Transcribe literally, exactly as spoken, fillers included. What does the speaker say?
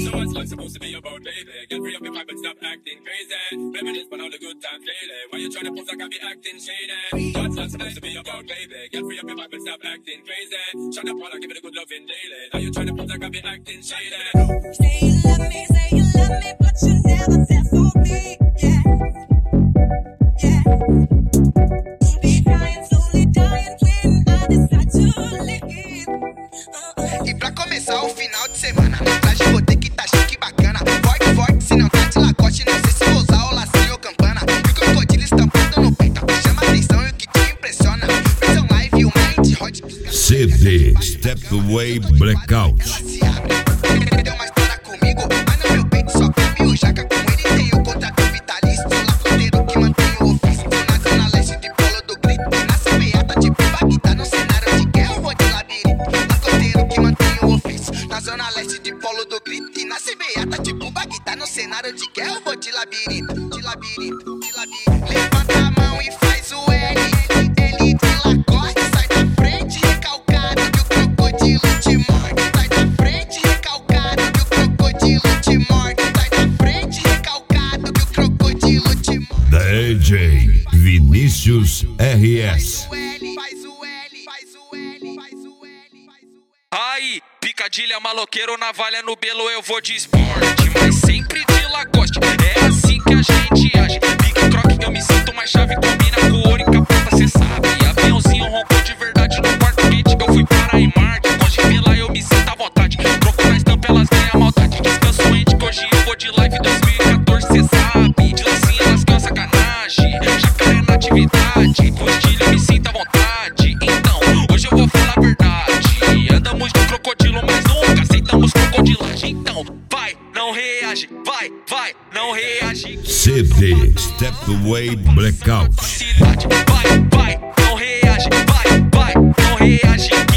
know what's life supposed to be about, baby. Get free up your mind, but stop acting crazy. Reminisce on all the good times lately. Why you trying to pose like I be acting shady? What's life supposed to be about, baby? Get free up your mind, but stop acting crazy. Shut up while I give it a good loving daily. Now you trying to pose like I be acting shady. Say you love me, say you love me, but you never tell for me. Yeah, yeah. Be crying, slowly dying when I decide to leave. Uh-uh. E pra começar o final de semana, no traje vou ter que tá chique bacana. Forte, forte, se não tá de lacoste, não sei se vou usar o lacinho ou campana. E o crocodilo estampado no peito, chama atenção e o que te impressiona. Versão live, o mind hot. C D Stepway Blackout. Ela se abre, deu uma história comigo, mas no meu peito só cabe o jaca. Com ele tem o contrato vitalício, sou lacoteiro que mantém o ofício. Tô na zona leste de Polo do Grito, e na C B A tá tipo Bagdá. No cenário de guerra eu vou de labirinto, lacoteiro que mantém o ofício. Na zona leste de Polo do Grito, e na C B A tá tipo Bagdá. No cenário de guerra eu vou de labirinto, de labirinto, de labirinto. Levanta a mão e faz o L, ele de lacoste. Sai da frente recalcado que o crocodilo te morde. Sai da frente recalcado que o crocodilo te morde. Sai da frente recalcado que o crocodilo te morde. D J Vinícius R S. Faz o L, faz o L, faz o L, faz o L, faz o L. Aí, picadilha, maloqueiro, navalha no belo, eu vou de esporte, mas sempre de lacoste. É assim que a gente age. Pique croque, eu me sinto mais chave. Combina com ouro e capota, cê sabe. Aviãozinho roncou de verdade no quarto quente. Eu fui para em Marte, longe de lá eu me sinto à vontade. Troco na estampa, elas ganham a maldade. Descanso ente, que hoje eu vou de live dois mil e quatorze, cê sabe. De lacinha elas ganham sacanagem. Jacaré na atividade, com estilo eu me sinto à vontade. Então, hoje eu vou falar a verdade. Andamos de crocodilo, mas nunca aceitamos crocodilagem. Então, vai, não reage, vai, vai, não reage. C D Stepway Blackout. Cidade, vai, vai, não reage, vai, vai, não reage.